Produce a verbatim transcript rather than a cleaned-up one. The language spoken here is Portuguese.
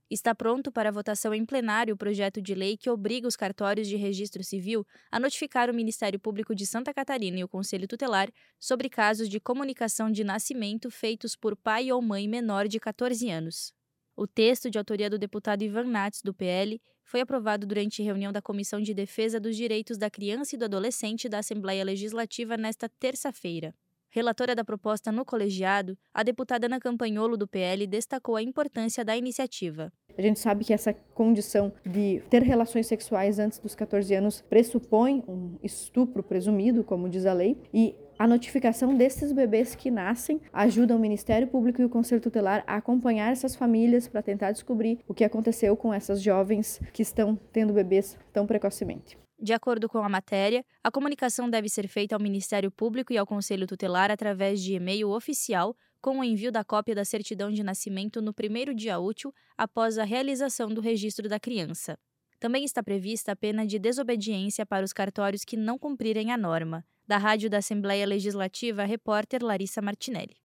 Está pronto para votação em plenário o projeto de lei que obriga os cartórios de registro civil a notificar o Ministério Público de Santa Catarina e o Conselho Tutelar sobre casos de comunicação de nascimento feitos por pai ou mãe menor de catorze anos. O texto, de autoria do deputado Ivan Nats, do P L, foi aprovado durante reunião da Comissão de Defesa dos Direitos da Criança e do Adolescente da Assembleia Legislativa nesta terça-feira. Relatora da proposta no colegiado, a deputada Ana Campanholo, do P L, destacou a importância da iniciativa. A gente sabe que essa condição de ter relações sexuais antes dos catorze anos pressupõe um estupro presumido, como diz a lei, e a notificação desses bebês que nascem ajuda o Ministério Público e o Conselho Tutelar a acompanhar essas famílias para tentar descobrir o que aconteceu com essas jovens que estão tendo bebês tão precocemente. De acordo com a matéria, a comunicação deve ser feita ao Ministério Público e ao Conselho Tutelar através de e-mail oficial, com o envio da cópia da certidão de nascimento no primeiro dia útil após a realização do registro da criança. Também está prevista a pena de desobediência para os cartórios que não cumprirem a norma. Da Rádio da Assembleia Legislativa, a repórter Larissa Martinelli.